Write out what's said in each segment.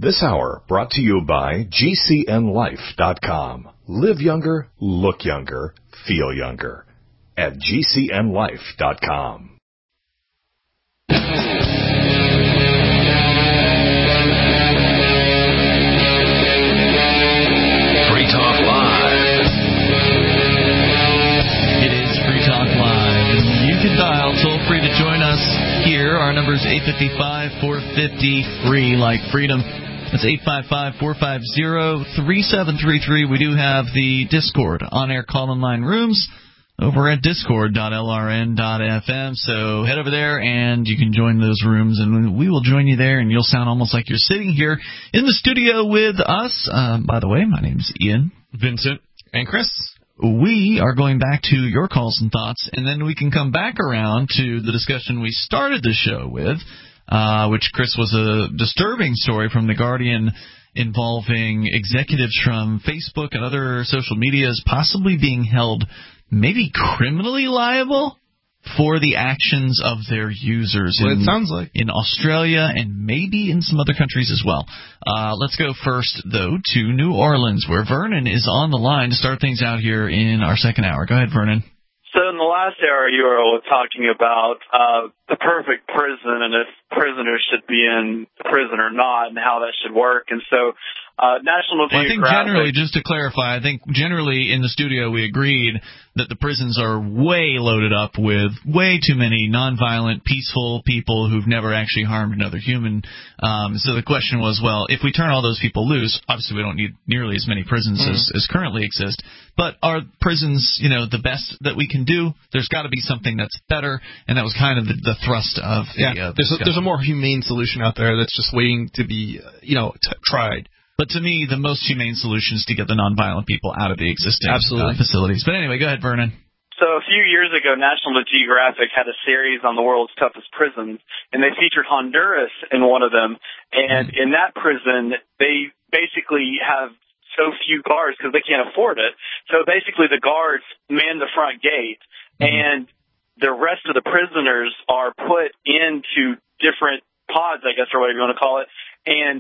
This hour brought to you by GCNLife.com. Live younger, look younger, feel younger. At GCNLife.com. Free Talk Live. It is Free Talk Live. You can dial toll free to join us here. Our number is 855-450-FREE, like freedom. That's 855-450-3733. We do have the Discord on-air call-in line rooms over at discord.lrn.fm. So head over there and you can join those rooms, and we will join you there, and you'll sound almost like you're sitting here in the studio with us. By the way, my name's Ian, Vincent, and Chris. We are going back to your calls and thoughts, and then we can come back around to the discussion we started the show with, which, Chris, was a disturbing story from The Guardian involving executives from Facebook and other social medias possibly being held maybe criminally liable for the actions of their users. Well, it sounds like. In Australia and maybe in some other countries as well. Let's go first, though, to New Orleans, where Vernon is on the line to start things out here in our second hour. Go ahead, Vernon. So in the last hour, you were talking about the perfect prison and if prisoners should be in prison or not and how that should work. And so National Geographic... I think generally, just to clarify, I think generally in the studio we agreed that the prisons are way loaded up with way too many nonviolent, peaceful people who've never actually harmed another human. So the question was, well, if we turn all those people loose, obviously we don't need nearly as many prisons as currently exist. But are prisons, the best that we can do? There's got to be something that's better, and that was kind of the thrust of the there's a more humane solution out there that's just waiting to be, tried. But to me, the most humane solution is to get the nonviolent people out of the existing facilities. But anyway, go ahead, Vernon. So a few years ago, National Geographic had a series on the world's toughest prisons, and they featured Honduras in one of them. And in that prison, they basically have so few guards because they can't afford it. So basically the guards man the front gate, and the rest of the prisoners are put into different pods, I guess, or whatever you want to call it, and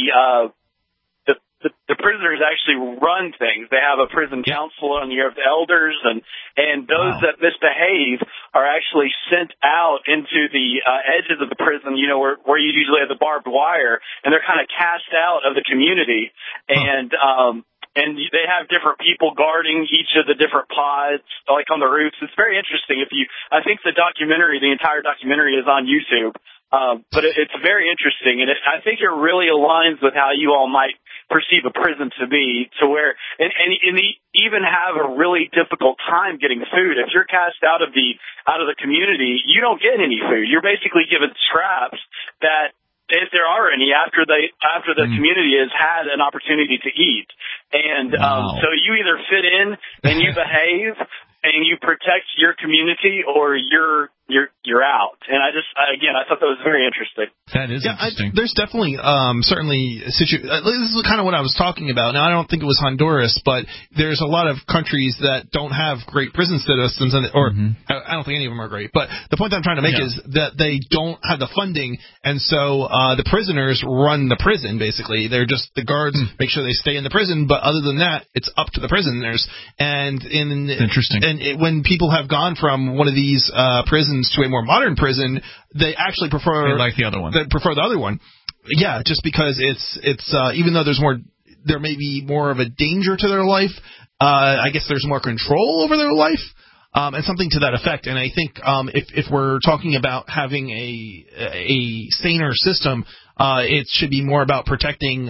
the prisoners actually run things. They have a prison council and you have the elders, and those that misbehave are actually sent out into the edges of the prison, where you usually have the barbed wire, and they're kind of cast out of the community. And they have different people guarding each of the different pods, like on the roofs. It's very interesting. I think the entire documentary is on YouTube. But it's very interesting, and I think it really aligns with how you all might perceive a prison to be, to where and even have a really difficult time getting food. If you're cast out of the community, you don't get any food. You're basically given scraps that, if there are any, after the community has had an opportunity to eat. And so you either fit in and you behave and you protect your community, or you're out. And I thought that was very interesting. That is interesting. There's definitely certainly this is kind of what I was talking about. Now, I don't think it was Honduras, but there's a lot of countries that don't have great prison systems, I don't think any of them are great. But the point I'm trying to make is that they don't have the funding, and so the prisoners run the prison. Basically, they're just the guards make sure they stay in the prison, but other than that, it's up to the prisoners. And interesting. And when people have gone from one of these prisons to a more modern prison, they actually prefer the other one. They prefer the other one. Yeah, just because it's even though there may be more of a danger to their life, I guess there's more control over their life, and something to that effect. And I think if we're talking about having a saner system, it should be more about protecting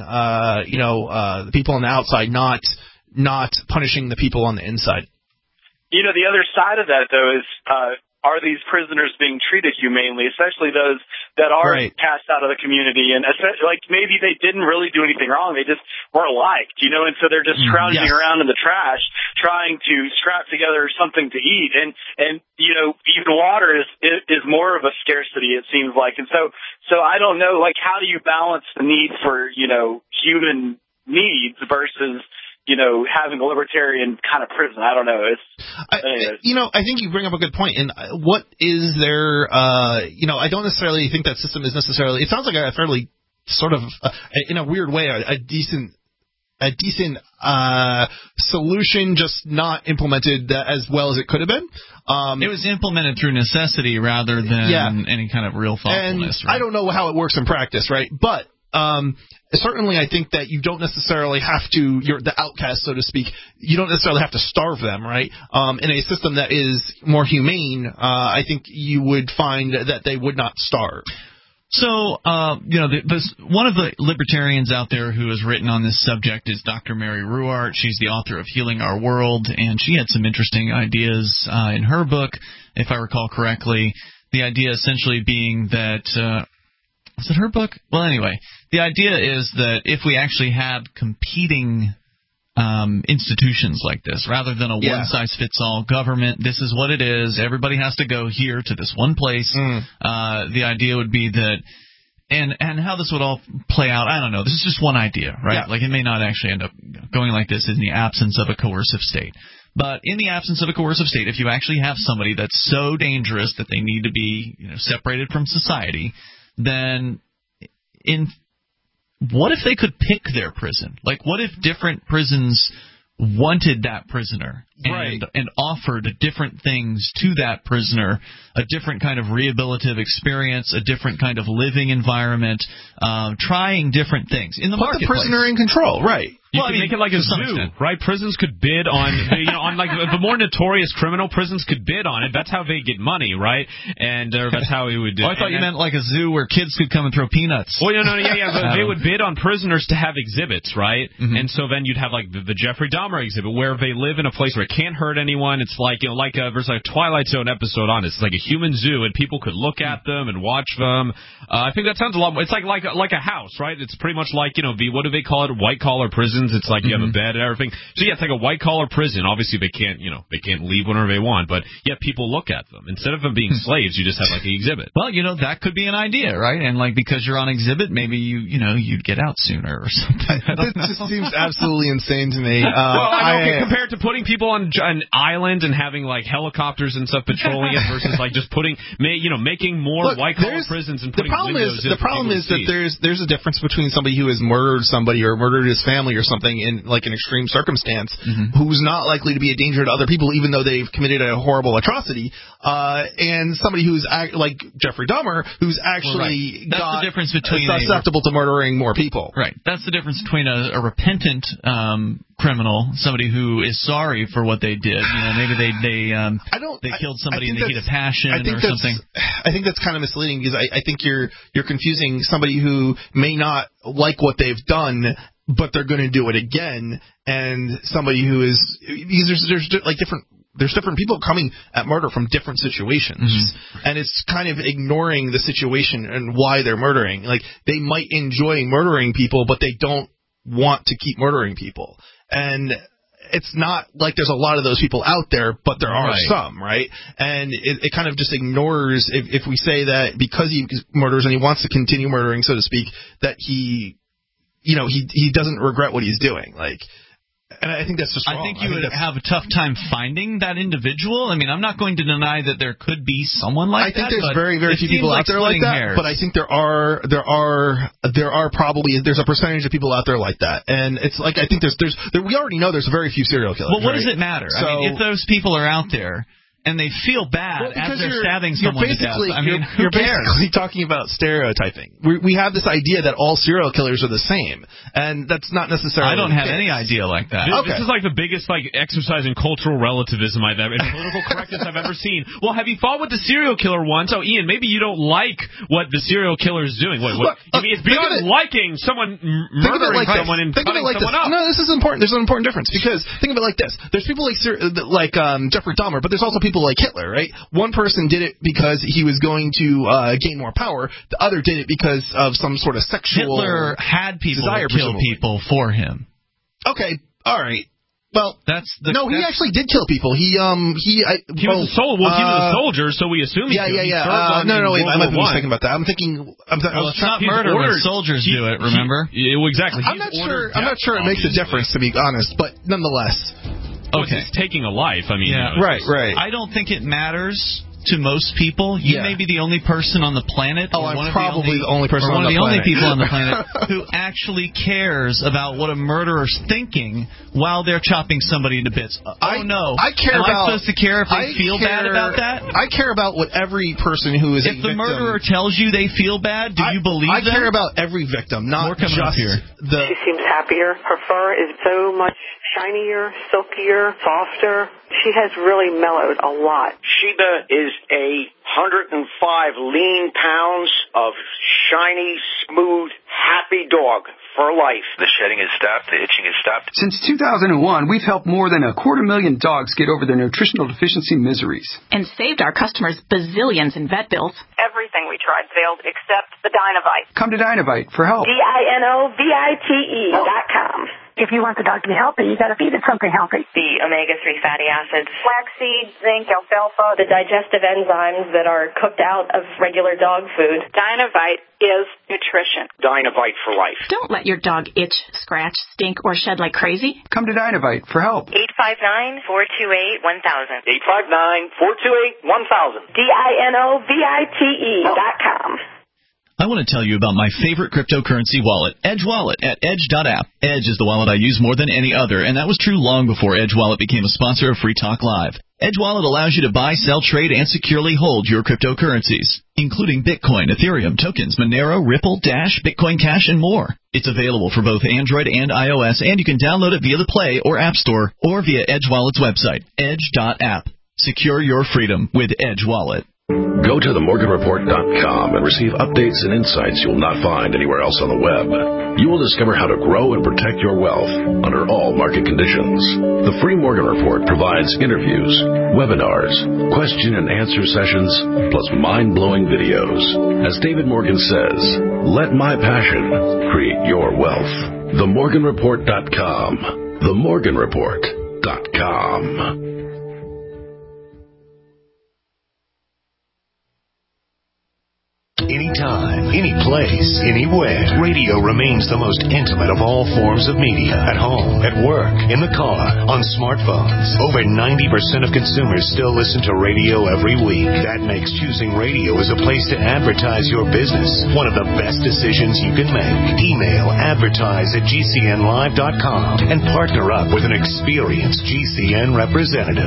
the people on the outside, not punishing the people on the inside. The other side of that, though, is are these prisoners being treated humanely, especially those that are cast out of the community? And like maybe they didn't really do anything wrong. They just weren't liked, and so they're just scrounging around in the trash trying to scrap together something to eat. And even water is more of a scarcity, it seems like. And so I don't know, like, how do you balance the need for, human needs versus having a libertarian kind of prison? I don't know. I think you bring up a good point. And what is there, I don't necessarily think that system is necessarily, it sounds like a fairly sort of, in a weird way, a decent solution, just not implemented as well as it could have been. It was implemented through necessity rather than any kind of real thoughtfulness. And right? I don't know how it works in practice, right? But certainly I think that you don't necessarily have to, you're the outcast, so to speak, you don't necessarily have to starve them, right? In a system that is more humane, I think you would find that they would not starve. So, one of the libertarians out there who has written on this subject is Dr. Mary Ruwart. She's the author of Healing Our World, and she had some interesting ideas in her book, if I recall correctly. The idea essentially being that, was it her book? Well, anyway, the idea is that if we actually had competing institutions like this, rather than a one-size-fits-all government, this is what it is, everybody has to go here to this one place, the idea would be that, and how this would all play out, I don't know, this is just one idea, right? Like, it may not actually end up going like this in the absence of a coercive state. But in the absence of a coercive state, if you actually have somebody that's so dangerous that they need to be separated from society, then what if they could pick their prison? Like, what if different prisons wanted that prisoner and offered different things to that prisoner, a different kind of rehabilitative experience, a different kind of living environment, trying different things in the marketplace. Put the prisoner in control, right? You can make it like a zoo, right? Prisons could bid on, on like the more notorious criminal, prisons could bid on it. That's how they get money, right? And that's how it would do. I thought you meant like a zoo where kids could come and throw peanuts. Well, but they would bid on prisoners to have exhibits, right? Mm-hmm. And so then you'd have like the Jeffrey Dahmer exhibit where they live in a place where it can't hurt anyone. It's like there's like a Twilight Zone episode on it. It's like a human zoo, and people could look at them and watch them. I think that sounds a lot more. It's like a house, right? It's pretty much like what do they call it? White collar prisons. It's like you have a bed and everything. So yeah, it's like a white collar prison. Obviously they can't leave whenever they want, but yet people look at them. Instead of them being slaves, you just have like an exhibit. Well, that could be an idea, right? And like because you're on exhibit, maybe you'd get out sooner or something. That just seems absolutely insane to me. Compared to putting people on an island and having like helicopters and stuff patrolling it versus like just making more white collar prisons and putting windows in. The problem is that there's a difference between somebody who has murdered somebody or murdered his family or something in like an extreme circumstance, who's not likely to be a danger to other people even though they've committed a horrible atrocity, and somebody who's like Jeffrey Dahmer, who's actually the difference between susceptible to murdering more people. Right. That's the difference between a repentant criminal, somebody who is sorry for what they did. Maybe they killed somebody in the heat of passion or something. I think that's kind of misleading because I think you're confusing somebody who may not like what they've done, but they're going to do it again, and somebody who is there's different people coming at murder from different situations, and it's kind of ignoring the situation and why they're murdering. Like, they might enjoy murdering people, but they don't want to keep murdering people, and it's not like there's a lot of those people out there, but there are some, right? And it kind of just ignores, if we say that because he murders and he wants to continue murdering, so to speak, that he doesn't regret what he's doing. And I think that's just wrong. I think you would have a tough time finding that individual. I mean, I'm not going to deny that there could be someone like that. I think there's very, very few people out there like that. But I think there are probably, there's a percentage of people out there like that. And it's like, I think we already know there's very few serial killers. Well, what does it matter? So, I mean, if those people are out there and they feel bad as they're stabbing someone to death. I mean, you're basically talking about stereotyping. We have this idea that all serial killers are the same, and that's not necessarily. I don't have any idea like that. This is like the biggest exercise in cultural relativism and political correctness I've ever seen. Well, have you fought with the serial killer once? Oh, Ian, maybe you don't like what the serial killer is doing. I mean, it's beyond liking someone murdering someone and cutting someone up. No, this is important. There's an important difference because think of it like this: there's people like Jeffrey Dahmer, but there's also people like Hitler, right? One person did it because he was going to gain more power. The other did it because of some sort of sexual Hitler had people desire, kill people for him. Okay, all right. Well, he actually did kill people. He was a soldier, so we assume he No, wait, I might be mistaken about that. It's not murder when soldiers do it, remember? Exactly. I'm not sure it makes a difference, to be honest, but nonetheless. Okay. It's taking a life. I mean, right. I don't think it matters to most people. You may be the only person on the planet. Oh, I'm probably the only person on the planet. One of the only people on the planet who actually cares about what a murderer's thinking while they're chopping somebody into bits. I care Am about. I supposed to care if they feel bad about that? I care about what every person who is a victim. If the murderer tells you they feel bad, do you believe them? I care about every victim, not just She seems happier. Her fur is so much shinier, silkier, softer. She has really mellowed a lot. Sheba is 105 lean pounds of shiny, smooth, happy dog for life. The shedding has stopped. The itching has stopped. Since 2001, we've helped more than 250,000 dogs get over their nutritional deficiency miseries. And saved our customers bazillions in vet bills. Everything we tried failed except the Dinovite. Come to Dinovite for help. DINOVITE.com. If you want the dog to be healthy, you got to feed it something healthy. The omega-3 fatty acids, flaxseed, zinc, alfalfa, the digestive enzymes that are cooked out of regular dog food. Dinovite is nutrition. Dinovite for life. Don't let your dog itch, scratch, stink, or shed like crazy. Come to Dinovite for help. 859-428-1000. 859-428-1000. DINOVITE.com. I want to tell you about my favorite cryptocurrency wallet, Edge Wallet, at edge.app. Edge is the wallet I use more than any other, and that was true long before Edge Wallet became a sponsor of Free Talk Live. Edge Wallet allows you to buy, sell, trade, and securely hold your cryptocurrencies, including Bitcoin, Ethereum, tokens, Monero, Ripple, Dash, Bitcoin Cash, and more. It's available for both Android and iOS, and you can download it via the Play or App Store or via Edge Wallet's website, edge.app. Secure your freedom with Edge Wallet. Go to themorganreport.com and receive updates and insights you'll not find anywhere else on the web. You will discover how to grow and protect your wealth under all market conditions. The free Morgan Report provides interviews, webinars, question and answer sessions, plus mind-blowing videos. As David Morgan says, let my passion create your wealth. Themorganreport.com. Themorganreport.com. Anytime, any place, anywhere. Radio remains the most intimate of all forms of media. At home, at work, in the car, on smartphones. Over 90% of consumers still listen to radio every week. That makes choosing radio as a place to advertise your business one of the best decisions you can make. Email advertise@gcnlive.com and partner up with an experienced GCN representative.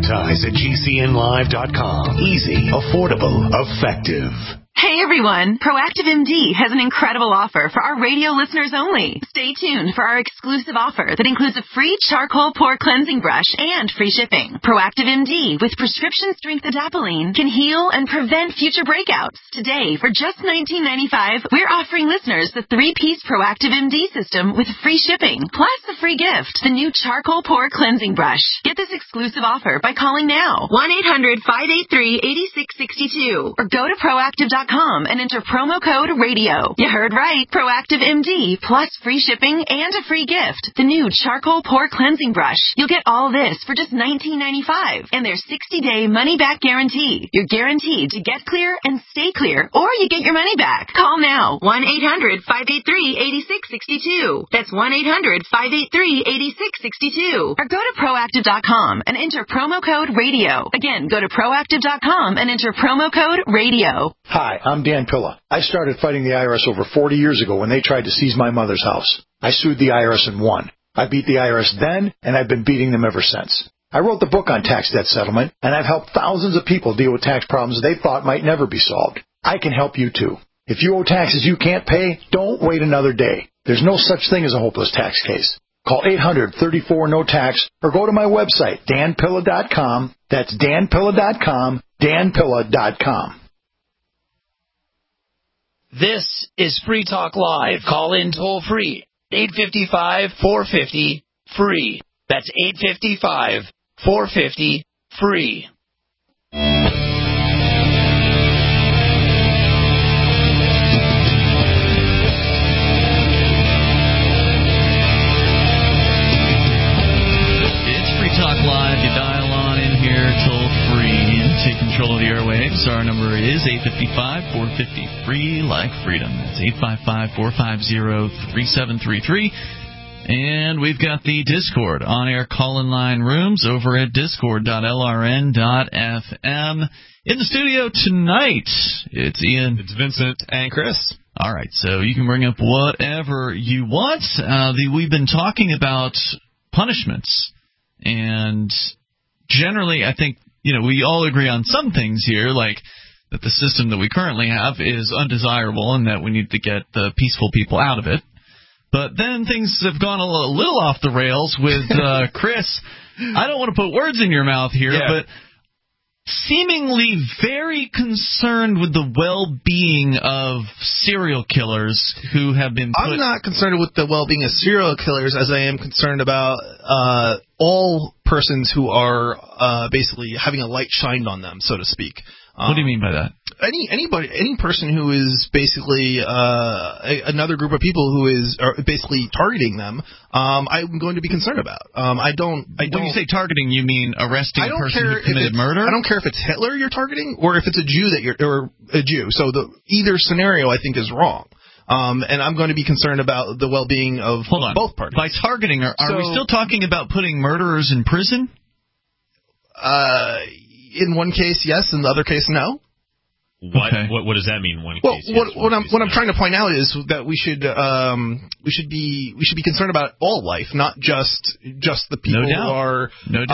Advertise@gcnlive.com. Easy, affordable, effective. Hey everyone, Proactive MD has an incredible offer for our radio listeners only. Stay tuned for our exclusive offer that includes a free charcoal pore cleansing brush and free shipping. Proactive MD with prescription strength adapalene can heal and prevent future breakouts. Today, for just $19.95, we're offering listeners the 3-piece Proactive MD system with free shipping, plus a free gift, the new charcoal pore cleansing brush. Get this exclusive offer by calling now, 1-800-583-8662, or go to proactive.com and enter promo code RADIO. You heard right. Proactive MD plus free shipping and a free gift. The new charcoal pore cleansing brush. You'll get all this for just $19.95 and their 60-day money-back guarantee. You're guaranteed to get clear and stay clear, or you get your money back. Call now. 1-800-583-8662. That's 1-800-583-8662. Or go to proactive.com and enter promo code RADIO. Again, go to proactive.com and enter promo code RADIO. Hi, I'm Dan Pilla. I started fighting the IRS over 40 years ago when they tried to seize my mother's house. I sued the IRS and won. I beat the IRS then, and I've been beating them ever since. I wrote the book on tax debt settlement, and I've helped thousands of people deal with tax problems they thought might never be solved. I can help you too. If you owe taxes you can't pay, don't wait another day. There's no such thing as a hopeless tax case. Call 800-34-NO-TAX or go to my website, danpilla.com. That's danpilla.com, danpilla.com. This is Free Talk Live. Call in toll free. 855-450-FREE. That's 855-450-FREE. It's Free Talk Live. You dial on in here toll free. Take control of the airwaves. Our number is 855-450-FREE, like freedom. That's 855-450-3733. And we've got the Discord on-air call-in line rooms over at discord.lrn.fm. In the studio tonight, it's Ian. It's Vincent. And Chris. All right, so you can bring up whatever you want. We've been talking about punishments, and generally I think, we all agree on some things here, like that the system that we currently have is undesirable and that we need to get the peaceful people out of it. But then things have gone a little off the rails with Chris. I don't want to put words in your mouth here, but seemingly very concerned with the well-being of serial killers who have been put... I'm not concerned with the well-being of serial killers as I am concerned about all persons who are basically having a light shined on them, so to speak. What do you mean by that? Any person who is basically another group of people who is basically targeting them, I'm going to be concerned about. When you say targeting, you mean arresting a person who committed murder? I don't care if it's Hitler you're targeting or if it's a Jew or a Jew. So either scenario I think is wrong. And I'm going to be concerned about the well-being of both parties. By targeting, are we still talking about putting murderers in prison? In one case, yes. In the other case, no. What does that mean? One case? What I'm trying to point out is that we should be concerned about all life, not just the people who are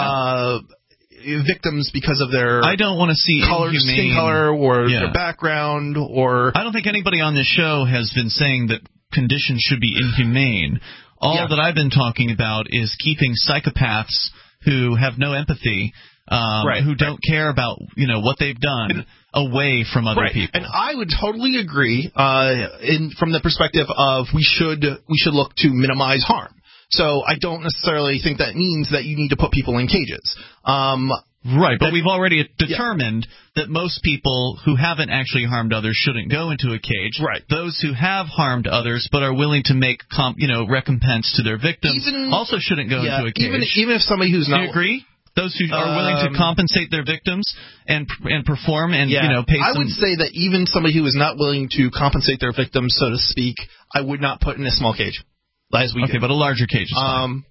victims because of their I don't want to see skin color or their background or. I don't think anybody on this show has been saying that conditions should be inhumane. All that I've been talking about is keeping psychopaths who have no empathy. Who don't care about what they've done away from other people. And I would totally agree from the perspective of we should look to minimize harm. So I don't necessarily think that means that you need to put people in cages. But we've already determined that most people who haven't actually harmed others shouldn't go into a cage. Right. Those who have harmed others but are willing to make recompense to their victims also shouldn't go into a cage. Even if somebody who's not. Do you agree? Those who are willing to compensate their victims and perform and pay some... I would say that even somebody who is not willing to compensate their victims, so to speak, I would not put in a small cage. As we do. But a larger cage is fine.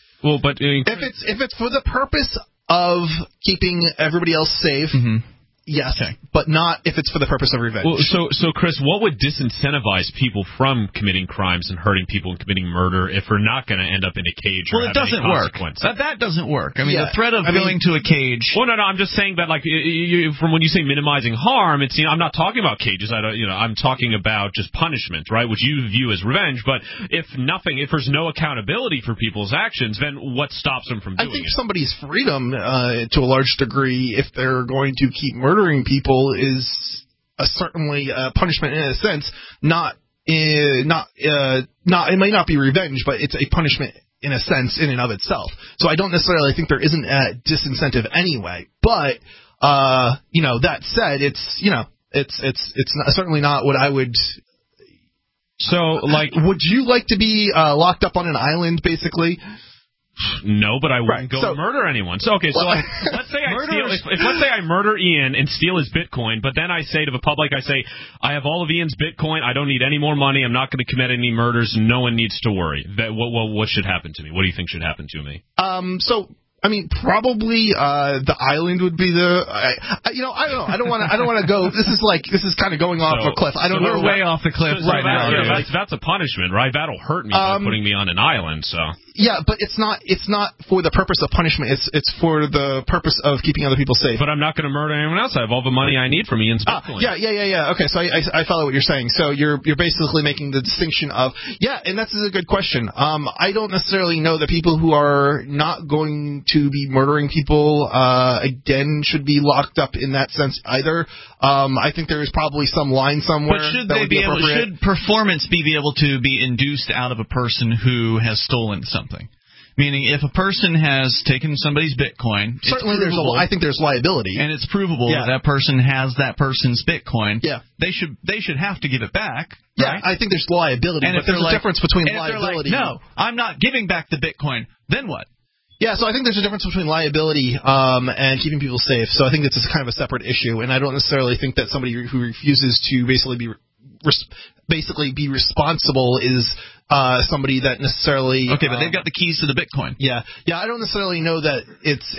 If it's for the purpose of keeping everybody else safe, yes, but not if it's for the purpose of revenge. Well, so Chris, what would disincentivize people from committing crimes and hurting people and committing murder if we're not going to end up in a cage? Well, it doesn't work. That doesn't work. I mean, the threat of going to a cage. Well, no, I'm just saying that, like, from when you say minimizing harm, it's I'm not talking about cages. I'm talking about just punishment, right? Which you view as revenge. But if there's no accountability for people's actions, then what stops them from doing it? I think somebody's freedom, to a large degree, if they're going to keep murdering people, is certainly a punishment in a sense. It may not be revenge, but it's a punishment in a sense in and of itself. So I don't necessarily think there isn't a disincentive anyway. But that said, it's certainly not what I would. So would you like to be locked up on an island, basically? No, but I wouldn't go murder anyone. So let's say I murder Ian and steal his Bitcoin, but then I say to the public, I have all of Ian's Bitcoin. I don't need any more money. I'm not going to commit any murders. No one needs to worry. What should happen to me? What do you think should happen to me? Probably the island would be I don't know. I don't want to go. This is kind of going off a cliff. I don't know. We're way off the cliff right now. That's a punishment, right? That'll hurt me by putting me on an island. So. Yeah, but it's not for the purpose of punishment. It's for the purpose of keeping other people safe. But I'm not going to murder anyone else. I have all the money I need from Ian's Bitcoin. Yeah. Okay, so I follow what you're saying. So you're basically making the distinction of and that's a good question. I don't necessarily know that people who are not going to be murdering people again should be locked up in that sense either. I think there is probably some line somewhere. But should performance be able to be induced out of a person who has stolen something? Meaning, if a person has taken somebody's Bitcoin, certainly I think there's liability, and it's provable that person has that person's Bitcoin. Yeah, they should have to give it back. Yeah, right? I think there's liability, but there's a difference between liability. No, I'm not giving back the Bitcoin. Then what? Yeah, so I think there's a difference between liability and keeping people safe. So I think this is kind of a separate issue, and I don't necessarily think that somebody who refuses to basically be basically be responsible is somebody that necessarily. Okay, but they've got the keys to the Bitcoin. Yeah. I don't necessarily know that it's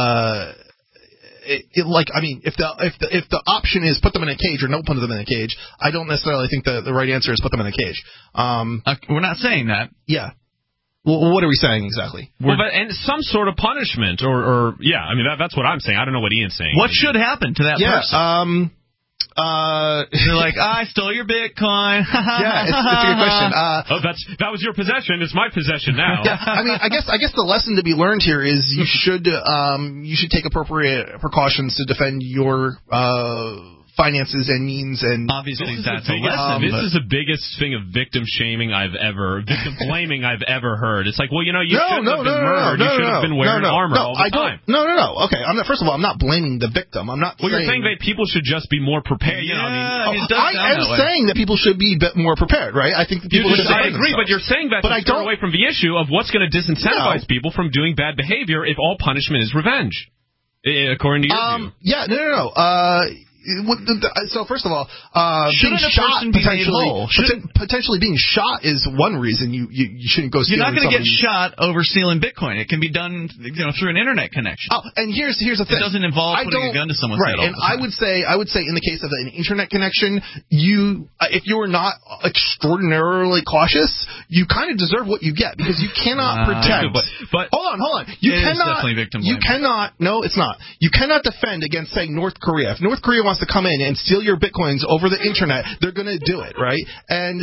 if the option is put them in a cage or don't put them in a cage, I don't necessarily think the right answer is put them in a cage. We're not saying that. Yeah. Well, what are we saying exactly? And some sort of punishment, or that's what I'm saying. I don't know what Ian's saying. What should happen to that person? They're like, I stole your Bitcoin. Yeah, it's a good question. That was your possession. It's my possession now. Yeah, I guess the lesson to be learned here is you should take appropriate precautions to defend your finances and means, and obviously that's a lesson. This is the biggest thing of victim blaming I've ever heard. It's like, well, you shouldn't have been murdered. You should have been wearing armor all the time. No. Okay, first of all, I'm not blaming the victim. I'm not. Well, you're saying that people should just be more prepared. I am saying that people should be more prepared, right? I think that people should. I agree, but you're saying that to turn away from the issue of what's going to disincentivize people from doing bad behavior if all punishment is revenge, according to your view. Yeah, no. So first of all, being shot potentially being shot is one reason you shouldn't go stealing. You're not going to get shot over stealing Bitcoin. It can be done through an internet connection. Oh, and here's the thing. It doesn't involve putting a gun to someone's head. Right, and I would say in the case of an internet connection, if you're not extraordinarily cautious, you kind of deserve what you get because you cannot protect. But hold on, No, it's not. You cannot defend against, say, North Korea. If North Korea wants to come in and steal your Bitcoins over the internet, they're going to do it, right? And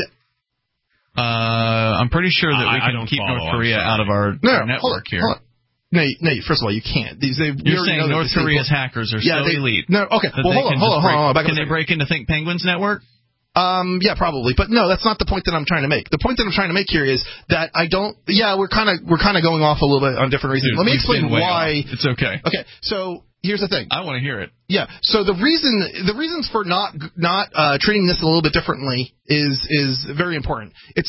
I'm pretty sure that we can keep North Korea out of our network here. Hold on. No, first of all, you can't. You're saying North Korea's hackers are so elite. No, okay. Well, hold on. Can they break into Think Penguin's network? Yeah, probably, but no, that's not the point that I'm trying to make. The point that I'm trying to make here is that we're kind of going off a little bit on different reasons. Let me explain why. It's okay. Okay, so here's the thing. I want to hear it. Yeah. So the reasons for not treating this a little bit differently is very important.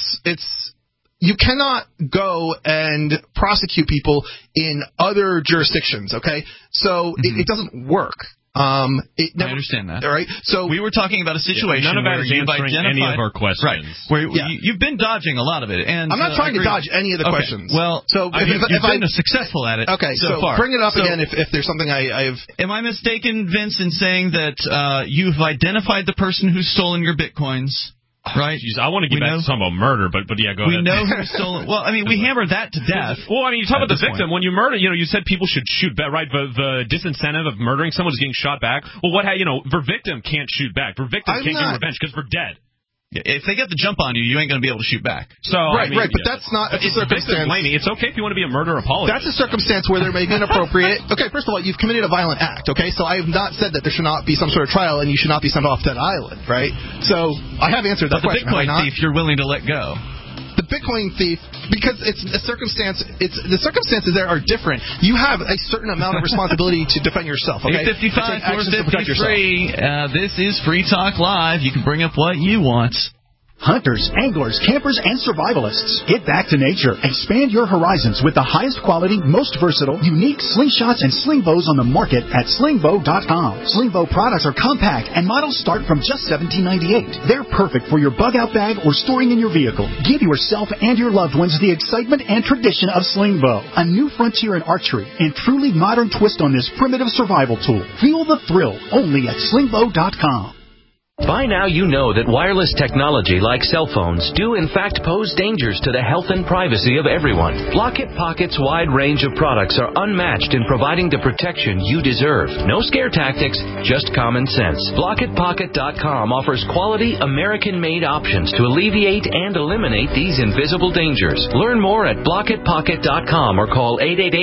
You cannot go and prosecute people in other jurisdictions. Okay, so it doesn't work. I understand that. All right. So we were talking about a situation none of that where is answering any of our questions. Right. Where you've been dodging a lot of it, and I'm not trying to dodge any of the questions. Well, so you've been successful at it. Okay. So far. Bring it up again if there's something I've. Am I mistaken, Vince, in saying that you've identified the person who's stolen your Bitcoins? Right. Jeez, I want to get back to talking about murder, but yeah, go ahead. We know who stole it. Well, we hammered that to death. Well, you talk about the victim. When you murder, you said people should shoot back, right? The disincentive of murdering someone is getting shot back. Well, the victim can't shoot back. The victim can't get revenge because we're dead. If they get the jump on you, you ain't going to be able to shoot back. So right, but that's not a circumstance. It's okay if you want to be a murderer apologist. That's a circumstance where there may be an appropriate. Okay, first of all, you've committed a violent act. Okay, so I have not said that there should not be some sort of trial and you should not be sent off that island, right? So I have answered that question. But the Bitcoin thief, you're willing to let go. The Bitcoin thief, because it's a circumstance. The circumstances there are different. You have a certain amount of responsibility to defend yourself. Okay, 855-453. This is Free Talk Live. You can bring up what you want. Hunters, anglers, campers, and survivalists. Get back to nature. Expand your horizons with the highest quality, most versatile, unique slingshots and sling bows on the market at slingbow.com. Slingbow products are compact and models start from just $17.98. They're perfect for your bug-out bag or storing in your vehicle. Give yourself and your loved ones the excitement and tradition of Slingbow, a new frontier in archery and truly modern twist on this primitive survival tool. Feel the thrill only at slingbow.com. By now you know that wireless technology like cell phones do in fact pose dangers to the health and privacy of everyone. Blockit Pocket's wide range of products are unmatched in providing the protection you deserve. No scare tactics, just common sense. BlockitPocket.com offers quality American-made options to alleviate and eliminate these invisible dangers. Learn more at BlockitPocket.com or call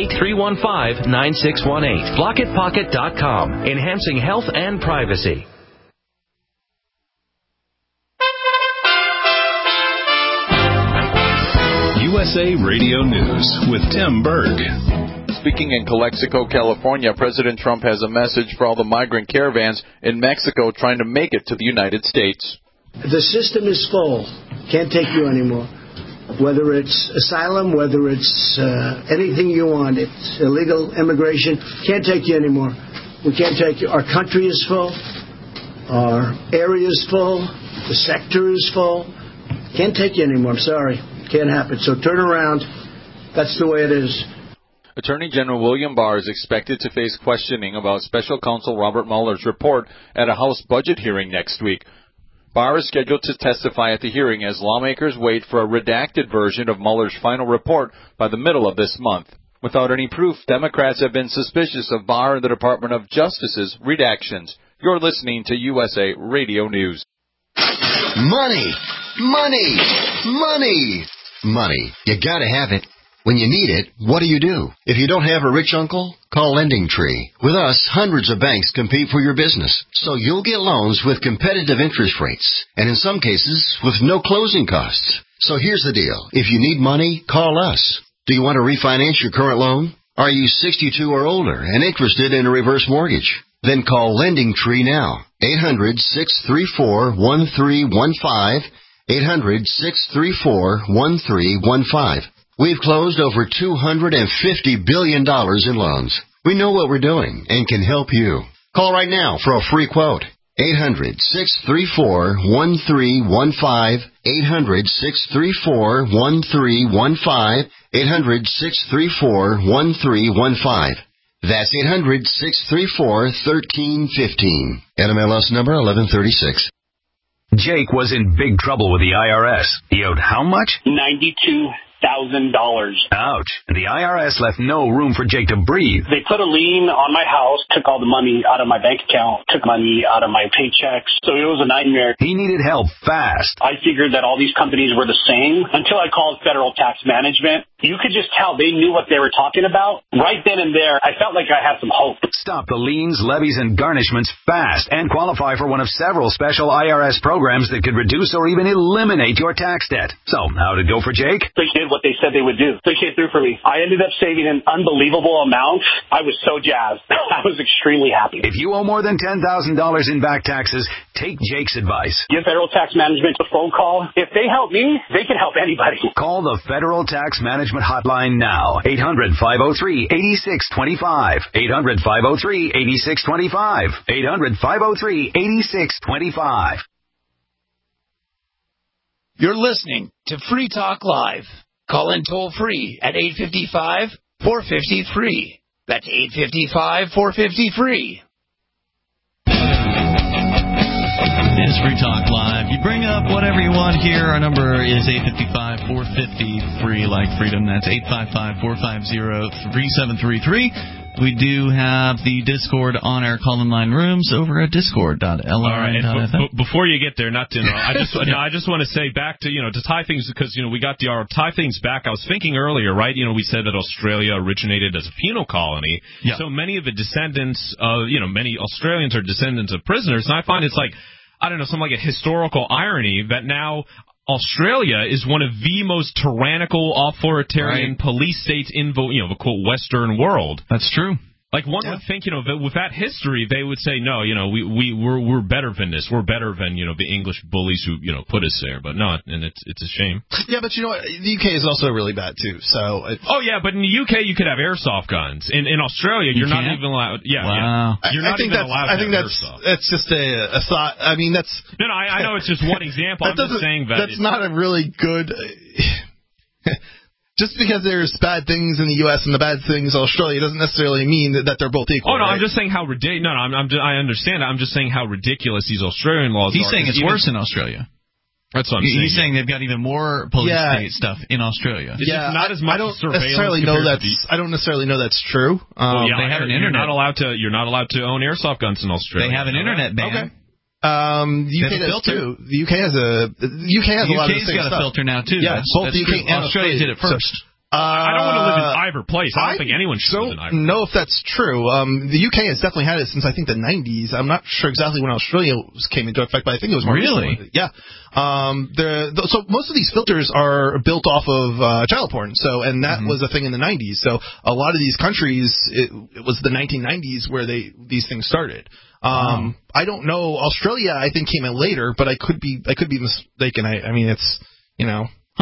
888-315-9618. BlockitPocket.com, enhancing health and privacy. USA Radio News with Tim Berg. Speaking in Calexico, California, President Trump has a message for all the migrant caravans in Mexico trying to make it to the United States. The system is full. Can't take you anymore. Whether it's asylum, whether it's anything you want, it's illegal immigration, can't take you anymore. We can't take you. Our country is full. Our area is full. The sector is full. Can't take you anymore. I'm sorry. Can't happen. So turn around. That's the way it is. Attorney General William Barr is expected to face questioning about Special Counsel Robert Mueller's report at a House budget hearing next week. Barr is scheduled to testify at the hearing as lawmakers wait for a redacted version of Mueller's final report by the middle of this month. Without any proof, Democrats have been suspicious of Barr and the Department of Justice's redactions. You're listening to USA Radio News. Money! Money! Money! Money. You gotta have it. When you need it, what do? If you don't have a rich uncle, call LendingTree. With us, hundreds of banks compete for your business, so you'll get loans with competitive interest rates, and in some cases, with no closing costs. So here's the deal. If you need money, call us. Do you want to refinance your current loan? Are you 62 or older and interested in a reverse mortgage? Then call LendingTree now. 800-634-1315. 800-634-1315. We've closed over $250 billion in loans. We know what we're doing and can help you. Call right now for a free quote. 800-634-1315. 800-634-1315. 800-634-1315. That's 800-634-1315. NMLS number 1136. Jake was in big trouble with the IRS. He owed how much? $92,000. Ouch. And the IRS left no room for Jake to breathe. They put a lien on my house, took all the money out of my bank account, took money out of my paychecks. So it was a nightmare. He needed help fast. I figured that all these companies were the same until I called Federal Tax Management. You could just tell they knew what they were talking about. Right then and there, I felt like I had some hope. Stop the liens, levies, and garnishments fast and qualify for one of several special IRS programs that could reduce or even eliminate your tax debt. So, how'd it go for Jake? They did what they said they would do. They came through for me. I ended up saving an unbelievable amount. I was so jazzed. I was extremely happy. If you owe more than $10,000 in back taxes, take Jake's advice. Give Federal Tax Management a phone call. If they help me, they can help anybody. Call the Federal Tax Management hotline now. 800-503-8625. 800-503-8625. 800-503-8625. You're listening to Free Talk Live. Call in toll free at 855-450-FREE. That's 855-450-FREE. It's Free Talk Live. You bring up whatever you want here. Our number is 855-450-FREE, like freedom. That's 855-450-3733. We do have the Discord on our call-in line rooms over at discord.lrn.fm. All right, before you get there, not to I just want to say back to, to tie things, because, we got our tie things back. I was thinking earlier, right, we said that Australia originated as a penal colony. Yeah. So many of the descendants of, many Australians are descendants of prisoners. And I find it's like, I don't know, some like a historical irony that now Australia is one of the most tyrannical, authoritarian police states in the quote Western world. That's true. Like one would think, with that history, they would say, no, we're better than this. We're better than, the English bullies who, put us there. But no, and it's a shame. Yeah, but you know what? The UK is also really bad too. So. But in the UK you could have airsoft guns. In Australia, you're not even allowed. Yeah, wow. Yeah. You're not even allowed. I think that's just a thought. I mean, that's. No, I know it's just one example. I'm just saying that that's not a really good. Just because there's bad things in the U.S. and the bad things in Australia doesn't necessarily mean that they're both equal. Oh, no, right? I'm just saying how ridiculous. No, I understand that. I'm just saying how ridiculous these Australian laws are. He's saying it's worse in Australia. That's what I'm saying. He's saying they've got even more police state stuff in Australia. It's not as much I don't necessarily know that's true. They have an internet. You're not allowed to own airsoft guns in Australia. They have an internet ban. Okay. The UK does too. The UK has a lot of the same got stuff. a filter now too. Yeah, both the UK and Australia did it first. I don't want to live in either place. I don't think anyone should live in either. I don't know if that's true. The UK has definitely had it since I think the 90s. I'm not sure exactly when Australia came into effect, but I think it was more recently. Yeah. So most of these filters are built off of child porn. And that was a thing in the 90s. So a lot of these countries, it was the 1990s where these things started. I don't know. Australia, I think, came in later, but I could be mistaken. I mean, it's, Huh.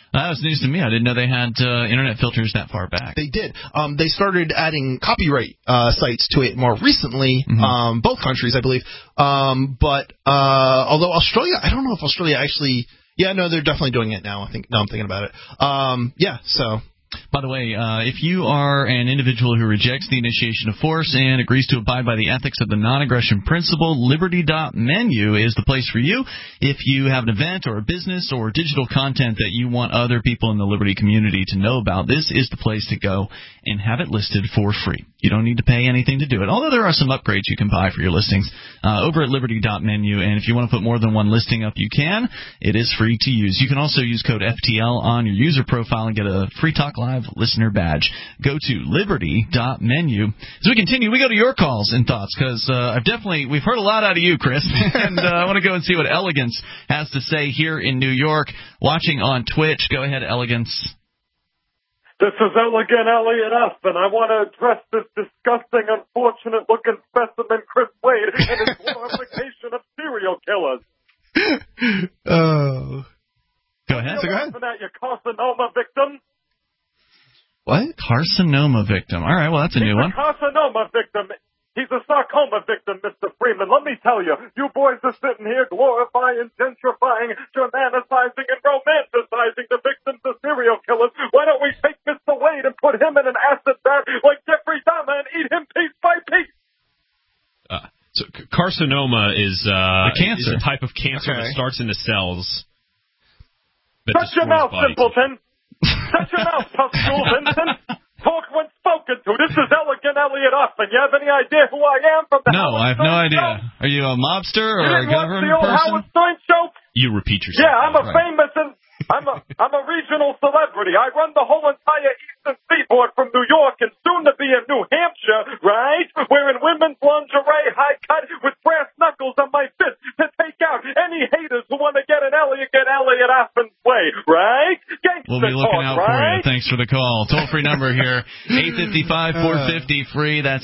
That was news to me. I didn't know they had internet filters that far back. They did. They started adding copyright sites to it more recently, both countries, I believe. But although Australia, I don't know if Australia actually... Yeah, no, they're definitely doing it now. I'm thinking about it. So... By the way, if you are an individual who rejects the initiation of force and agrees to abide by the ethics of the non-aggression principle, Liberty.menu is the place for you. If you have an event or a business or digital content that you want other people in the Liberty community to know about, this is the place to go and have it listed for free. You don't need to pay anything to do it, although there are some upgrades you can buy for your listings over at Liberty.menu, and if you want to put more than one listing up, you can. It is free to use. You can also use code FTL on your user profile and get a Free Talk Live listener badge. Go to Liberty.menu. As we continue, we go to your calls and thoughts, because we've heard a lot out of you, Chris, and I want to go and see what Elegance has to say here in New York. Watching on Twitch, go ahead, Elegance. This is Elegant Elliot F., and I want to address this disgusting, unfortunate-looking specimen, Chris Wade, and his glorification of serial killers. Oh. Go ahead. You're laughing at your carcinoma victim. What? Carcinoma victim. All right, well, that's a new one. He's a carcinoma victim. He's a sarcoma victim, Mr. Freeman. Let me tell you, you boys are sitting here glorifying, gentrifying, germanicizing, and romanticizing the victims of serial killers. Why don't we take Mr. Wade and put him in an acid bath like Jeffrey Dahmer and eat him piece by piece? So carcinoma is cancer. is a type of cancer that starts in the cells. Shut your mouth, simpleton. Shut your mouth, Pustule Vincent. Talk when spoken to. This is Elegant Elliot Uffman. You have any idea who I am from the No, I have no idea. Are you a mobster or a government the old person? Howard Stern show? You repeat yourself. Yeah, I'm a famous and I'm a regional celebrity. I run the whole entire Eastern Seaboard from New York and soon to be in New Hampshire, right? Wearing women's lingerie, high cut with brass knuckles on my fist to take out any haters who want to get an Elliot Uffman's way, right? We'll be looking out for you. Thanks for the call. Toll-free number here, 855-450-FREE. That's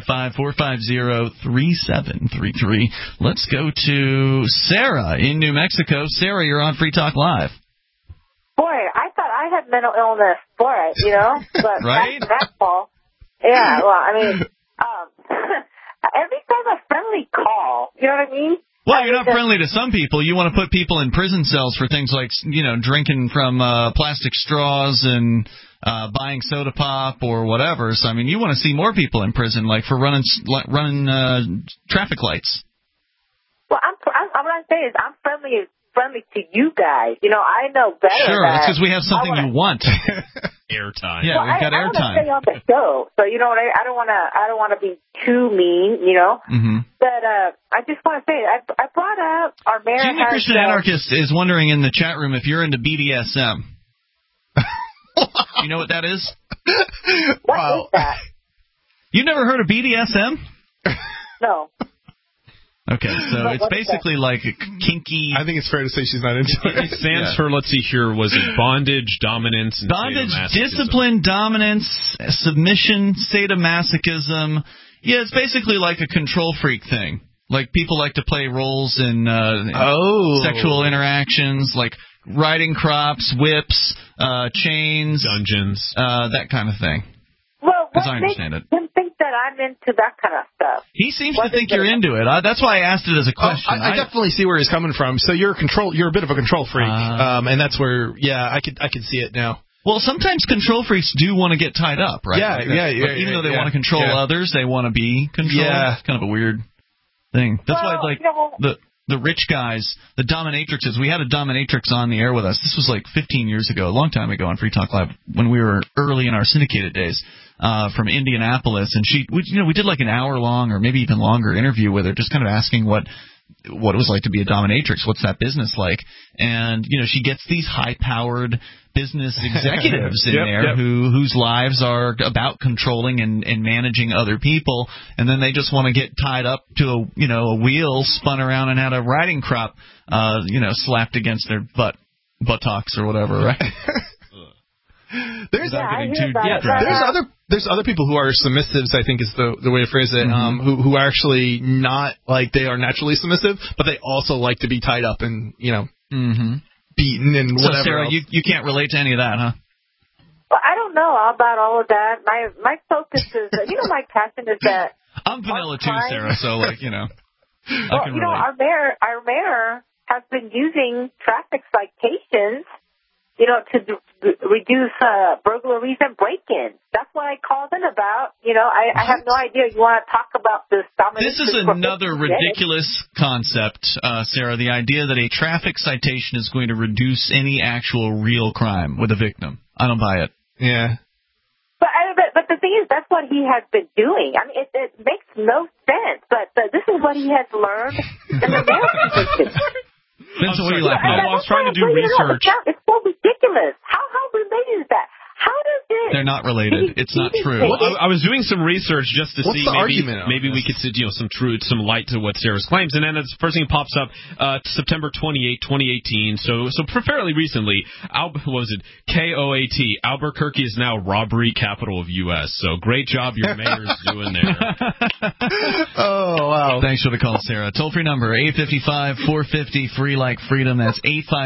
855-450-3733. Let's go to Sarah in New Mexico. Sarah, you're on Free Talk Live. Boy, I thought I had mental illness for it, but right? That's all. Yeah, well, I mean, every time a friendly call, you know what I mean? Well, you're not friendly to some people. You want to put people in prison cells for things like, drinking from plastic straws and buying soda pop or whatever. So, I mean, you want to see more people in prison, like for running traffic lights. Well, what I'm saying is I'm friendly to you guys. I know better. Sure, that's because we have something you want. Airtime. Yeah, we've got airtime. I want to stay on the show, so I don't want to be too mean, Mm-hmm. But I just want to say I brought up our mayor. Gene the Christian Anarchist is wondering in the chat room if you're into BDSM. You know what that is? What is that? You've never heard of BDSM? No. Okay, so it's basically like a kinky... I think it's fair to say she's not into it. It stands for, let's see here, was it bondage, dominance, and bondage, sadomasochism? discipline, dominance, submission, sadomasochism. Yeah, it's basically like a control freak thing. Like people like to play roles in sexual interactions, like riding crops, whips, chains, dungeons, that kind of thing. Well, as I understand it. Him think that I'm into that kind of stuff. He seems to think you're into it. That's why I asked it as a question. I definitely see where he's coming from. So you're a bit of a control freak, and that's where, I could see it now. Well, sometimes control freaks do want to get tied up, right? Yeah. Even though they want to control others, they want to be controlled. Yeah. It's kind of a weird thing. That's why, the rich guys, the dominatrixes. We had a dominatrix on the air with us. This was like 15 years ago, a long time ago on Free Talk Live, when we were early in our syndicated days, from Indianapolis, and we did like an hour-long or maybe even longer interview with her, just kind of asking what it was like to be a dominatrix. What's that business like? And she gets these high-powered business executives in there whose lives are about controlling and managing other people, and then they just want to get tied up to a wheel, spun around, and had a riding crop slapped against their buttocks or whatever, right? There's other people who are submissives, I think is the way to phrase it, who are actually not, like, they are naturally submissive, but they also like to be tied up and, beaten and whatever. So, Sarah, else. you can't relate to any of that, huh? Well, I don't know about all of that. My focus is, my passion is that. I'm vanilla too, Sarah. So, I can relate. Our mayor has been using traffic citations, to reduce burglaries and break-ins. That's what I called in about. I have no idea. You want to talk about this domination? This is another ridiculous concept, Sarah. The idea that a traffic citation is going to reduce any actual real crime with a victim. I don't buy it. Yeah. But the thing is, that's what he has been doing. I mean, it makes no sense. But this is what he has learned in the mayor position. That's what you like. I was trying to do research. It's so ridiculous. How related is that? How does it? They're not related. It's not true. Well, I was doing some research just to What's see the argument maybe we could see some light to what Sarah's claims, and then the first thing pops up September 28, 2018. So fairly recently. What was it? KOAT. Albuquerque is now robbery capital of U.S. So great job your mayor's doing there. Oh wow! Thanks for the call, Sarah. Toll free number 855-450 free like freedom. That's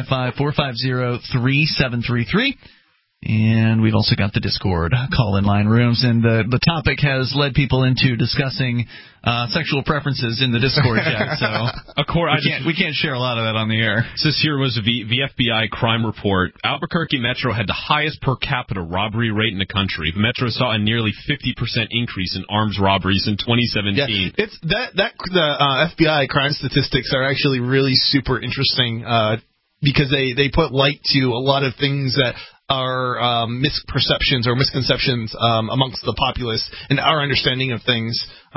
855-450-3733. And we've also got the Discord call-in line rooms, and the topic has led people into discussing sexual preferences in the Discord chat. So we can't share a lot of that on the air. This here was the FBI crime report. Albuquerque Metro had the highest per capita robbery rate in the country. The Metro saw a nearly 50% increase in arms robberies in 2017. Yeah, it's the FBI crime statistics are actually really super interesting because they put light to a lot of things that are misperceptions or misconceptions amongst the populace and our understanding of things.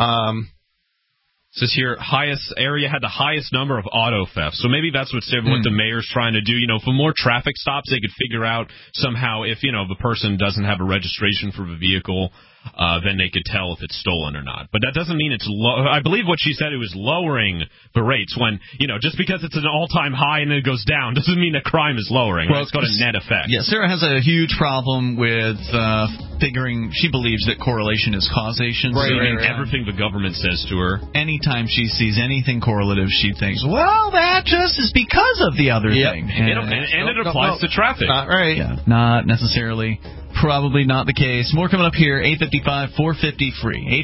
Says here, highest area had the highest number of auto thefts. So maybe that's what the mayor's trying to do. For more traffic stops, they could figure out somehow if, the person doesn't have a registration for the vehicle, then they could tell if it's stolen or not. But that doesn't mean it's low. I believe what she said, it was lowering the rates when, just because it's an all-time high and then it goes down doesn't mean that crime is lowering. Well, right? It's got a net effect. Yeah, Sarah has a huge problem with figuring, she believes that correlation is causation. Right. Everything the government says to her. Anytime she sees anything correlative, she thinks, well, that just is because of the other thing. And it applies to traffic. Not right. Yeah, not necessarily. Probably not the case. More coming up here, 855-450-FREE.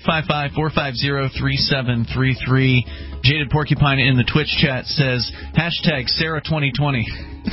855-450-3733. Jaded Porcupine in the Twitch chat says, hashtag Sarah 2020.